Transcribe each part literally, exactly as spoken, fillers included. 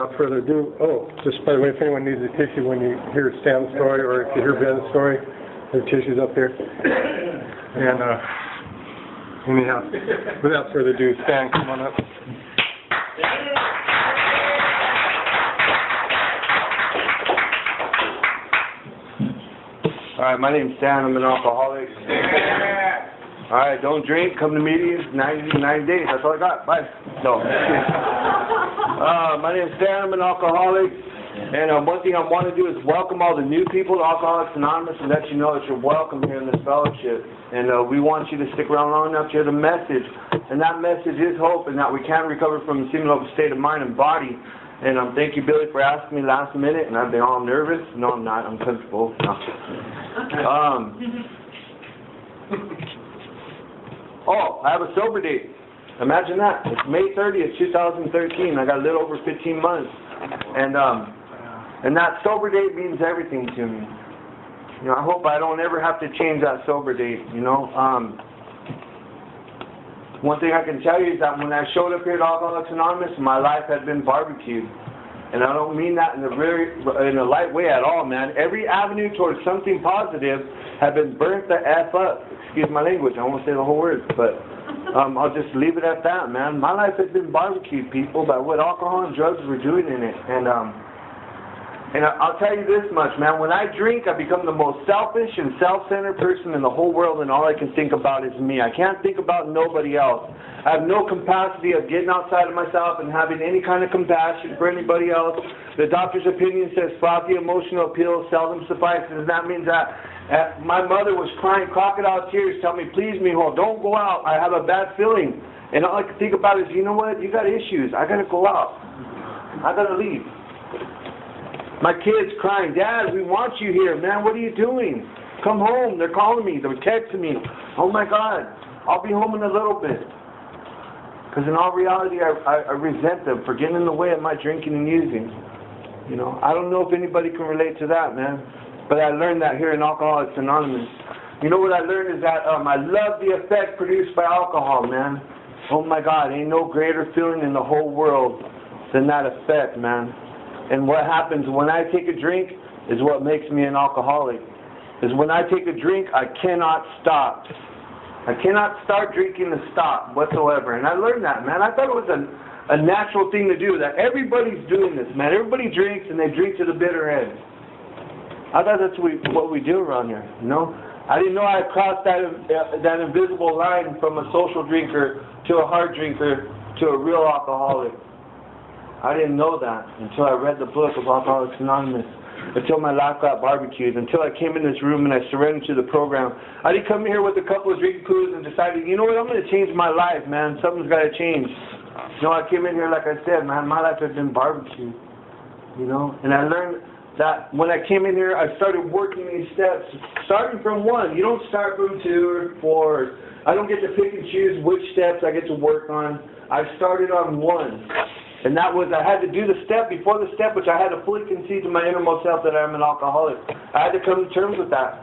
Without further ado, oh, just by the way, if anyone needs a tissue when you hear Stan's story or if you hear Ben's story, there's tissues up here. And, uh, anyhow, without further ado, Stan, come on up. Alright, my name's Stan, I'm an alcoholic. Alright, don't drink, come to meetings, ninety, ninety days, that's all I got, bye. No. Uh, my name's Stan, I'm an alcoholic, and uh, one thing I want to do is welcome all the new people to Alcoholics Anonymous and let you know that you're welcome here in this fellowship. And uh, we want you to stick around long enough to hear the message. And that message is hope, and that we can recover from a similar state of mind and body. And um, thank you, Billy, for asking me last minute, and I've been all nervous. No, I'm not. I'm comfortable. No. Um, oh, I have a sober date. Imagine that. It's May thirtieth, two thousand thirteen. I got a little over fifteen months. And um, and that sober date means everything to me. You know, I hope I don't ever have to change that sober date, you know. Um, one thing I can tell you is that when I showed up here at Alcoholics Anonymous, my life had been barbecued. And I don't mean that in a very, in a light way at all, man. Every avenue towards something positive had been burnt the F up. Excuse my language, I won't say the whole word, but um, I'll just leave it at that, man. My life has been barbecued, people, by what alcohol and drugs were doing in it. And um, and I'll tell you this much, man. When I drink, I become the most selfish and self-centered person in the whole world, and all I can think about is me. I can't think about nobody else. I have no capacity of getting outside of myself and having any kind of compassion for anybody else. The doctor's opinion says frothy emotional appeal seldom suffices, and that means that uh, my mother was crying crocodile tears, telling me, please, mijo, don't go out. I have a bad feeling. And all I can think about is, you know what? You got issues. I got to go out. I got to leave. My kids crying, Dad, we want you here. Man, what are you doing? Come home. They're calling me. They're texting me. Oh, my God. I'll be home in a little bit. Because in all reality, I, I, I resent them for getting in the way of my drinking and using. You know, I don't know if anybody can relate to that, man. But I learned that here in Alcoholics Anonymous. You know what I learned is that um, I love the effect produced by alcohol, man. Oh, my God. Ain't no greater feeling in the whole world than that effect, man. And what happens when I take a drink is what makes me an alcoholic. Is when I take a drink, I cannot stop. I cannot start drinking to stop whatsoever. And I learned that, man. I thought it was a, a natural thing to do, that everybody's doing this, man. Everybody drinks, and they drink to the bitter end. I thought that's what we, what we do around here, you know? I didn't know I crossed that, uh, that invisible line from a social drinker to a hard drinker to a real alcoholic. I didn't know that until I read the book of Alcoholics Anonymous, until my life got barbecued, until I came in this room and I surrendered to the program. I didn't come here with a couple of drinking crews and decided, you know what, I'm going to change my life, man. Something's got to change. You know, I came in here, like I said, man, my life has been barbecued, you know. And I learned that when I came in here, I started working these steps, starting from one. You don't start from two or four. I don't get to pick and choose which steps I get to work on. I started on one. And that was, I had to do the step before the step, which I had to fully concede to my innermost self that I'm an alcoholic. I had to come to terms with that.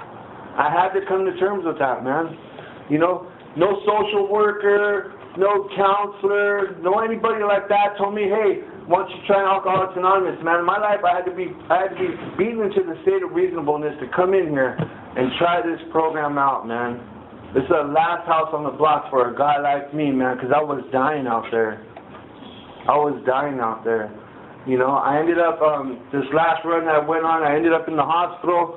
I had to come to terms with that, man. You know, no social worker, no counselor, no anybody like that told me, hey, why don't you try Alcoholics Anonymous, man. In my life, I had to be, I had to be beaten into the state of reasonableness to come in here and try this program out, man. This is the last house on the block for a guy like me, man, because I was dying out there. I was dying out there. You know, I ended up, um, this last run that I went on, I ended up in the hospital.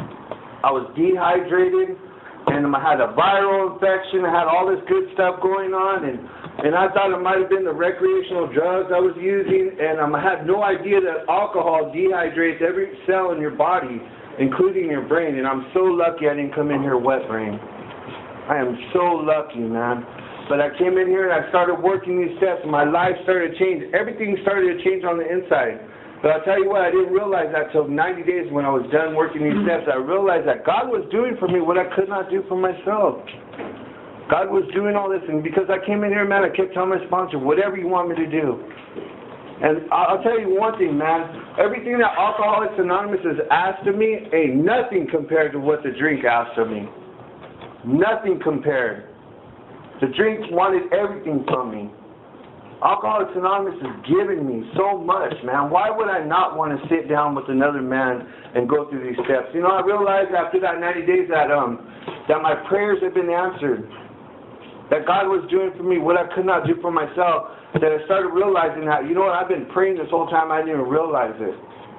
I was dehydrated, and I had a viral infection. I had all this good stuff going on, and, and I thought it might have been the recreational drugs I was using, and um, I had no idea that alcohol dehydrates every cell in your body, including your brain, and I'm so lucky I didn't come in here wet brain. I am so lucky, man. But I came in here and I started working these steps and my life started to change. Everything started to change on the inside. But I'll tell you what, I didn't realize that until ninety days when I was done working these steps. I realized that God was doing for me what I could not do for myself. God was doing all this, and because I came in here, man, I kept telling my sponsor, whatever you want me to do. And I'll tell you one thing, man. Everything that Alcoholics Anonymous has asked of me ain't nothing compared to what the drink asked of me. Nothing compared. The drink wanted everything from me. Alcoholics Anonymous is giving me so much, man. Why would I not want to sit down with another man and go through these steps? You know, I realized after that ninety days that um that my prayers have been answered. That God was doing for me what I could not do for myself. That I started realizing that, you know what, I've been praying this whole time, I didn't even realize it.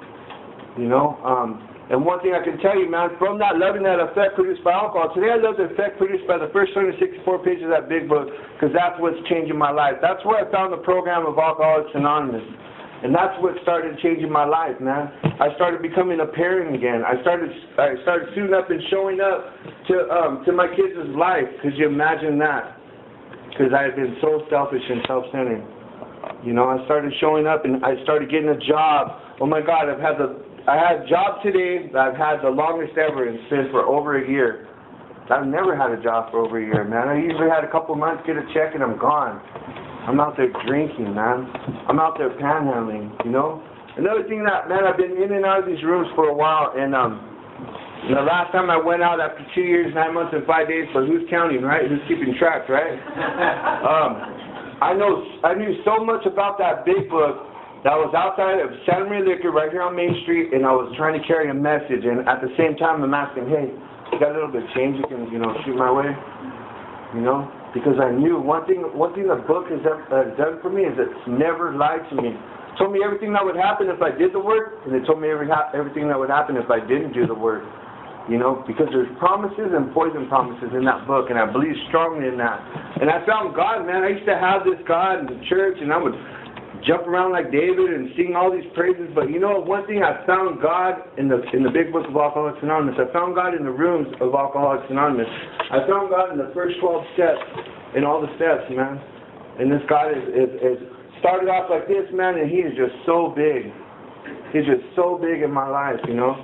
You know? Um, and one thing I can tell you, man, from that loving that effect produced by alcohol, today I love the effect produced by the first one hundred sixty-four pages of that big book, because that's what's changing my life. That's where I found the program of Alcoholics Anonymous. And that's what started changing my life, man. I started becoming a parent again. I started I started suiting up and showing up to um, to my kids' life. Could you imagine that? Because I had been so selfish and self-centered. You know, I started showing up and I started getting a job. Oh my God, I've had the I had a job today that I've had the longest ever, and it's been for over a year. I've never had a job for over a year, man. I usually had a couple months, get a check, and I'm gone. I'm out there drinking, man. I'm out there panhandling, you know? Another thing that, man, I've been in and out of these rooms for a while, and um, the last time I went out after two years, nine months, and five days, but who's counting, right? Who's keeping track, right? um, I know, I knew so much about that big book that was outside of Santa Maria Liquor right here on Main Street, and I was trying to carry a message, and at the same time I'm asking, hey, you got a little bit of change you can, you know, shoot my way? You know? Because I knew one thing one thing the book has uh, done for me is it's never lied to me. It told me everything that would happen if I did the work, and it told me every ha everything that would happen if I didn't do the work. You know, because there's promises and poison promises in that book, and I believe strongly in that. And I found God, man. I used to have this God in the church, and I would jump around like David and sing all these praises, but you know, one thing I found God in the in the big book of Alcoholics Anonymous. I found God in the rooms of Alcoholics Anonymous. I found God in the first twelve steps, in all the steps, man. And this God is, is, is started off like this, man, and he is just so big. He's just so big in my life, you know.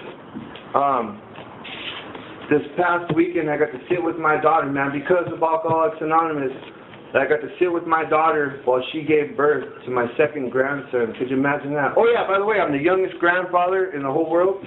Um, this past weekend, I got to sit with my daughter, man, because of Alcoholics Anonymous. I got to sit with my daughter while she gave birth to my second grandson. Could you imagine that? Oh yeah, by the way, I'm the youngest grandfather in the whole world.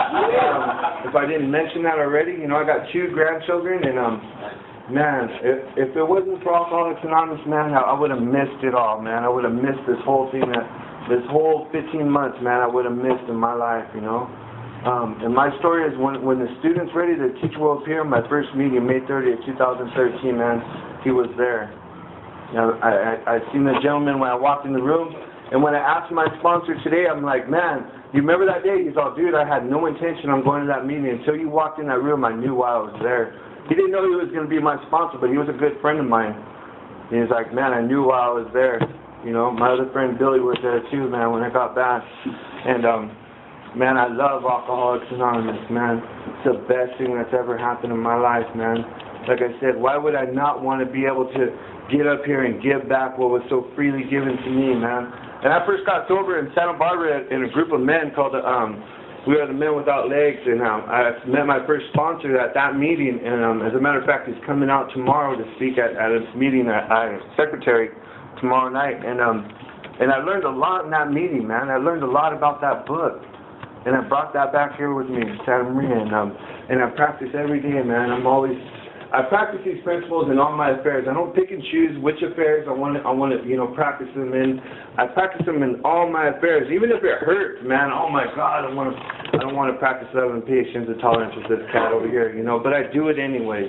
Um, if I didn't mention that already, you know, I got two grandchildren, and um, man, if, if it wasn't for Alcoholics Anonymous, man, I, I would have missed it all, man. I would have missed this whole thing, that this whole fifteen months, man, I would have missed in my life, you know. Um, and my story is when, when the student's ready, the teacher will appear. My first meeting, May thirtieth, two thousand thirteen, man, he was there. You know, I, I, I seen the gentleman when I walked in the room, and when I asked my sponsor today, I'm like, man, you remember that day? He's all, dude, I had no intention on going to that meeting. Until you walked in that room, I knew why I was there. He didn't know he was going to be my sponsor, but he was a good friend of mine. And he's like, man, I knew why I was there. You know, my other friend Billy was there too, man, when I got back. And, um, man, I love Alcoholics Anonymous, man. It's the best thing that's ever happened in my life, man. Like I said, why would I not want to be able to get up here and give back what was so freely given to me, man? And I first got sober in Santa Barbara in a group of men called the, um, We Are the Men Without Legs, and um, I met my first sponsor at that meeting, and um, as a matter of fact, he's coming out tomorrow to speak at, at a meeting at uh, Secretary tomorrow night, and um, and I learned a lot in that meeting, man. I learned a lot about that book, and I brought that back here with me in Santa Maria, and um, and I practice every day, man. I'm always I practice these principles in all my affairs. I don't pick and choose which affairs I want to, I want to, you know, practice them in. I practice them in all my affairs, even if it hurts, man. Oh my God, I want to, I don't want to practice love and patience and tolerance with this cat over here, you know. But I do it anyways.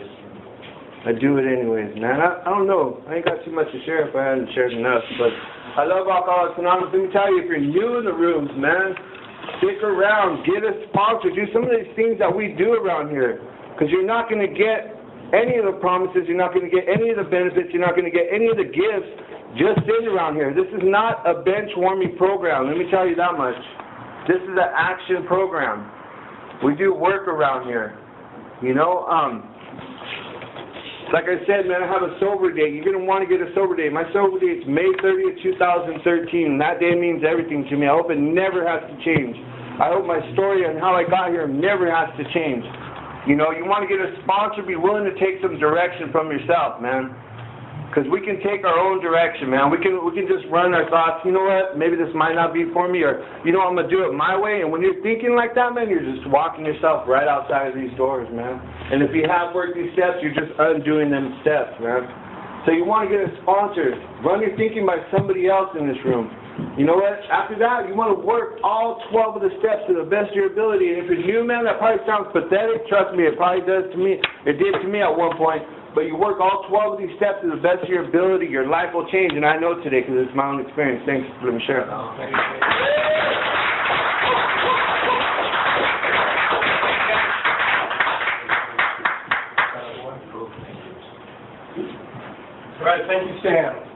I do it anyways, man. I, I don't know. I ain't got too much to share if I hadn't shared enough. But I love Alcoholics Anonymous. Let me tell you, if you're new in the rooms, man, stick around, get a sponsor, do some of these things that we do around here, because you're not going to get any of the promises, you're not going to get any of the benefits, you're not going to get any of the gifts just sitting around here. This is not a bench warming program, let me tell you that much. This is an action program. We do work around here. You know, um, like I said, man, I have a sober date. You're going to want to get a sober date. My sober date is May thirtieth, two thousand thirteen, and that day means everything to me. I hope it never has to change. I hope my story and how I got here never has to change. You know, you want to get a sponsor, be willing to take some direction from yourself, man. Because we can take our own direction, man. We can we can just run our thoughts, you know what, maybe this might not be for me, or, you know, I'm going to do it my way. And when you're thinking like that, man, you're just walking yourself right outside of these doors, man. And if you have worked these steps, you're just undoing them steps, man. So you want to get a sponsor. Run your thinking by somebody else in this room. You know what? After that, you want to work all twelve of the steps to the best of your ability. And if you're new, man, that probably sounds pathetic. Trust me, it probably does to me. It did to me at one point. But you work all twelve of these steps to the best of your ability, your life will change. And I know today because it's my own experience. Thanks for letting me share. All right, thank you, Stan.